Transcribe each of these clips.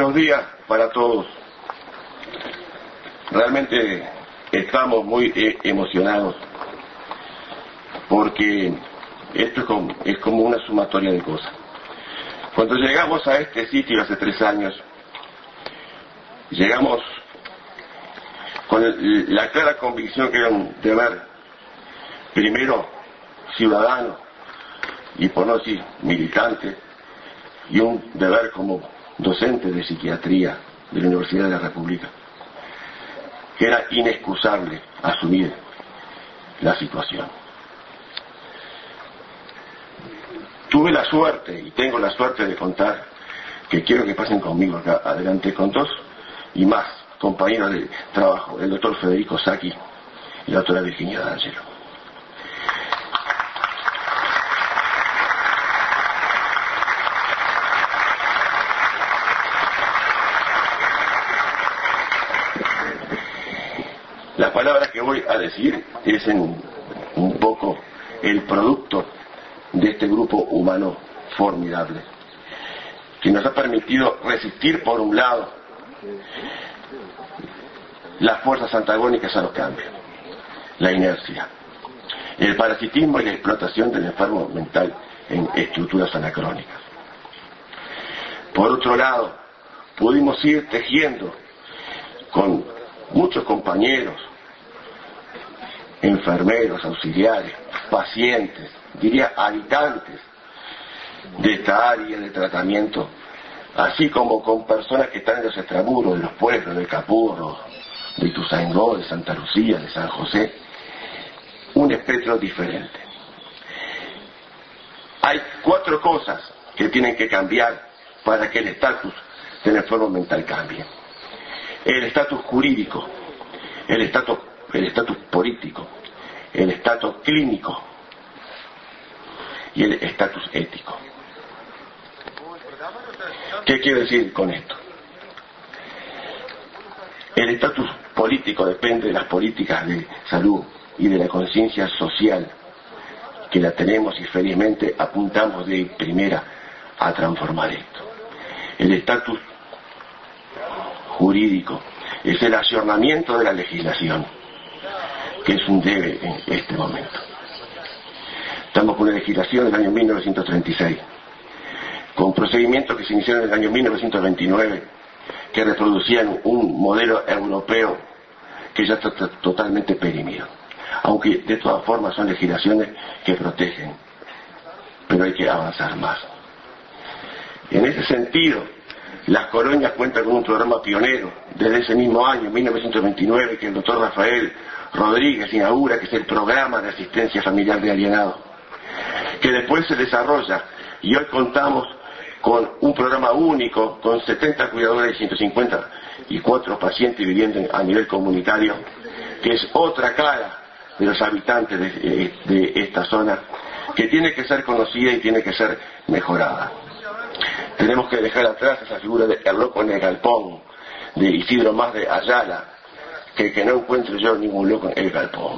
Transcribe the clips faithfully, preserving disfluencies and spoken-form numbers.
Buenos días para todos. Realmente estamos muy eh, emocionados porque esto es como, es como una sumatoria de cosas. Cuando llegamos a este sitio hace tres años, llegamos con el, la clara convicción que era un deber, primero ciudadano y por no decir militante, y un deber como docente de psiquiatría de la Universidad de la República, que era inexcusable asumir la situación. Tuve la suerte, y tengo la suerte de contar, que quiero que pasen conmigo acá adelante, con dos y más compañeros de trabajo, el doctor Federico Sacchi y la doctora Virginia D'Angelo. Las palabras que voy a decir es en un poco el producto de este grupo humano formidable, que nos ha permitido resistir por un lado las fuerzas antagónicas a los cambios, la inercia, el parasitismo y la explotación del enfermo mental en estructuras anacrónicas. Por otro lado, pudimos ir tejiendo con muchos compañeros, enfermeros, auxiliares, pacientes, diría habitantes de esta área de tratamiento, así como con personas que están en los extramuros de los pueblos, de Capurro, de Ituzaingó, de Santa Lucía, de San José, un espectro diferente. Hay cuatro cosas que tienen que cambiar para que el estatus del enfermo mental cambie. El estatus jurídico, el estatus, el estatus político, el estatus clínico y el estatus ético. ¿Qué quiero decir con esto? El estatus político depende de las políticas de salud y de la conciencia social que la tenemos y felizmente apuntamos de primera a transformar esto. El estatus jurídico es el ayornamiento de la legislación, que es un debe en este momento. Estamos con una legislación del año mil novecientos treinta y seis, con procedimientos que se iniciaron en el año mil novecientos veintinueve, que reproducían un modelo europeo que ya está totalmente perimido, aunque de todas formas son legislaciones que protegen, pero hay que avanzar más. En ese sentido, las colonias cuentan con un programa pionero desde ese mismo año, mil novecientos veintinueve, que el doctor Rafael Rodríguez inaugura, que es el programa de asistencia familiar de alienados, que después se desarrolla y hoy contamos con un programa único, con setenta cuidadores y ciento cincuenta y cuatro pacientes viviendo a nivel comunitario, que es otra cara de los habitantes de, de esta zona, que tiene que ser conocida y tiene que ser mejorada. Tenemos que dejar atrás esa figura de el loco en el galpón, de Isidro Más de Ayala, que, que no encuentre yo ningún loco en el galpón.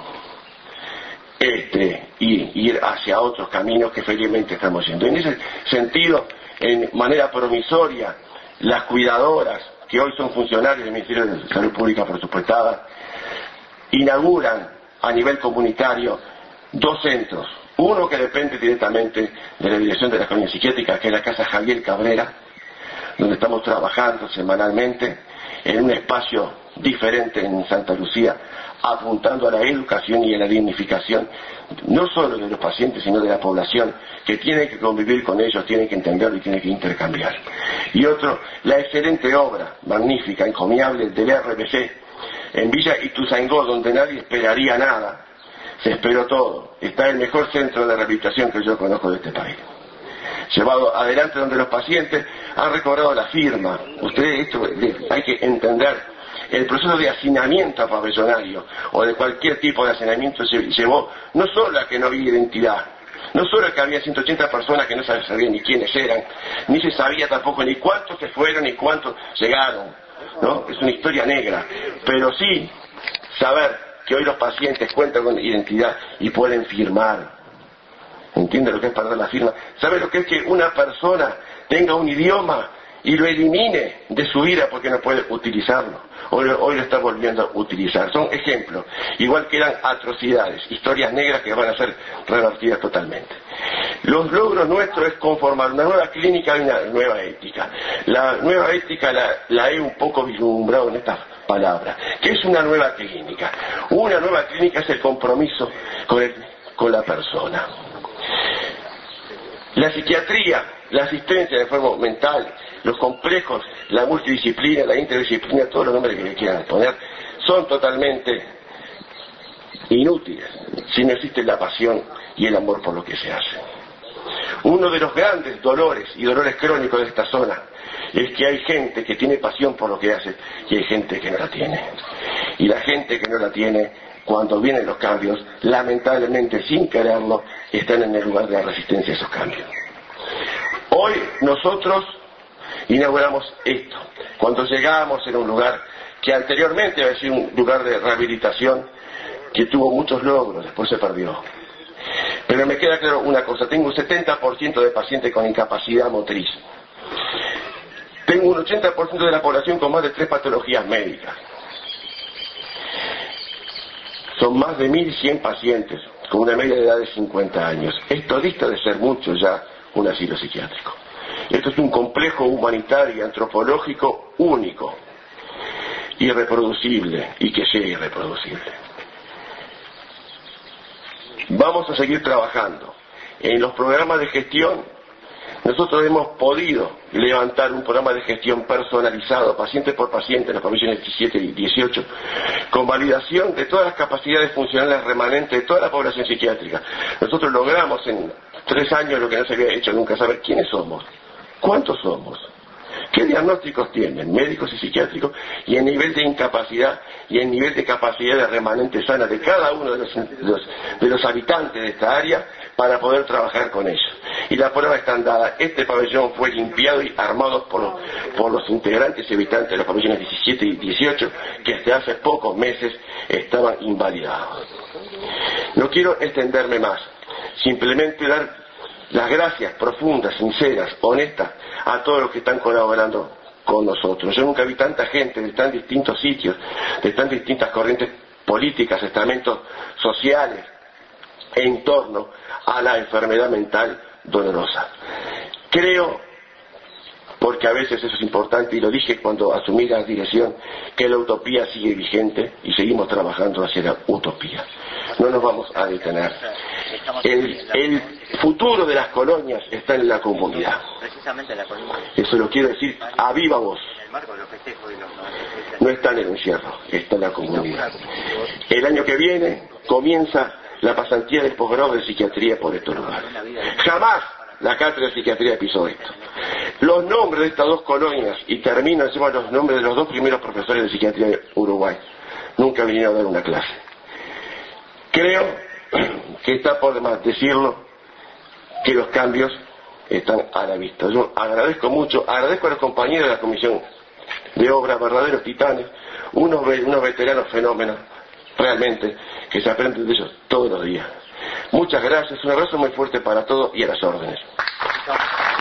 Este, y ir hacia otros caminos que felizmente estamos yendo. En ese sentido, en manera provisoria, las cuidadoras, que hoy son funcionarios del Ministerio de Salud Pública presupuestadas, inauguran a nivel comunitario dos centros. Uno que depende directamente de la dirección de la colonia psiquiátrica, que es la Casa Javier Cabrera, donde estamos trabajando semanalmente en un espacio diferente en Santa Lucía, apuntando a la educación y a la dignificación, no solo de los pacientes, sino de la población, que tiene que convivir con ellos, tiene que entenderlo y tiene que intercambiar. Y otro, la excelente obra, magnífica, encomiable, del R B C, en Villa Ituzaingó, donde nadie esperaría nada, se esperó todo. Está el mejor centro de rehabilitación que yo conozco de este país, llevado adelante donde los pacientes han recobrado la firma. Ustedes, esto hay que entender, el proceso de hacinamiento a pabellonario o de cualquier tipo de hacinamiento se llevó no solo a que no había identidad, no solo a que había ciento ochenta personas que no se sabían ni quiénes eran, ni se sabía tampoco ni cuántos se fueron ni cuántos llegaron, ¿no? Es una historia negra, pero sí saber que hoy los pacientes cuentan con identidad y pueden firmar. ¿Entiende lo que es perder la firma? ¿Sabe lo que es que una persona tenga un idioma y lo elimine de su vida porque no puede utilizarlo. Hoy, hoy lo está volviendo a utilizar. Son ejemplos, igual que eran atrocidades, historias negras que van a ser revertidas totalmente. Los logros nuestros es conformar una nueva clínica y una nueva ética. La nueva ética la, la he un poco vislumbrado en estas palabras. ¿Qué es una nueva clínica? Una nueva clínica es el compromiso con, el, con la persona. La psiquiatría, la asistencia de enfermo mental, los complejos, la multidisciplina, la interdisciplina, todos los nombres que le quieran poner, son totalmente inútiles si no existe la pasión y el amor por lo que se hace. Uno de los grandes dolores y dolores crónicos de esta zona es que hay gente que tiene pasión por lo que hace y hay gente que no la tiene. Y la gente que no la tiene, cuando vienen los cambios, lamentablemente sin quererlo, están en el lugar de la resistencia a esos cambios. Hoy nosotros inauguramos esto. Cuando llegamos en un lugar que anteriormente había sido un lugar de rehabilitación que tuvo muchos logros, después se perdió. Pero me queda claro una cosa, tengo un setenta por ciento de pacientes con incapacidad motriz. Tengo un ochenta por ciento de la población con más de tres patologías médicas. Son más de mil cien pacientes con una media de edad de cincuenta años. Esto dista de ser mucho ya un asilo psiquiátrico. Esto es un complejo humanitario y antropológico único, irreproducible y que sea irreproducible. Vamos a seguir trabajando. En los programas de gestión, nosotros hemos podido levantar un programa de gestión personalizado, paciente por paciente, en las provincias diecisiete y dieciocho, con validación de todas las capacidades funcionales remanentes de toda la población psiquiátrica. Nosotros logramos en tres años lo que no se había hecho nunca, saber quiénes somos, cuántos somos, qué diagnósticos tienen, médicos y psiquiátricos, y el nivel de incapacidad y el nivel de capacidad de remanente sana de cada uno de los, de los, de los habitantes de esta área para poder trabajar con ellos. Y la prueba está dada. Este pabellón fue limpiado y armado por los, por los integrantes y habitantes de los pabellones diecisiete y dieciocho, que hasta hace pocos meses estaban invalidados. No quiero extenderme más, simplemente dar las gracias profundas, sinceras, honestas a todos los que están colaborando con nosotros. Yo nunca vi tanta gente de tan distintos sitios, de tan distintas corrientes políticas, estamentos sociales, en torno a la enfermedad mental dolorosa. Creo, porque a veces eso es importante, y lo dije cuando asumí la dirección, que la utopía sigue vigente y seguimos trabajando hacia la utopía. No nos vamos a detener. El, el futuro de las colonias está en la comunidad. Eso lo quiero decir a viva voz. No está en el encierro, está en la comunidad. El año que viene comienza la pasantía del posgrado de psiquiatría por estos lugares. Jamás la cátedra de psiquiatría pisó esto. Los nombres de estas dos colonias, y termino encima los nombres de los dos primeros profesores de psiquiatría de Uruguay, nunca vinieron a dar una clase. Creo que está por demás decirlo, que los cambios están a la vista. Yo agradezco mucho, agradezco a los compañeros de la Comisión de Obras, verdaderos titanes, unos, unos veteranos fenómenos, realmente, que se aprenden de ellos todos los días. Muchas gracias, un abrazo muy fuerte para todos y a las órdenes.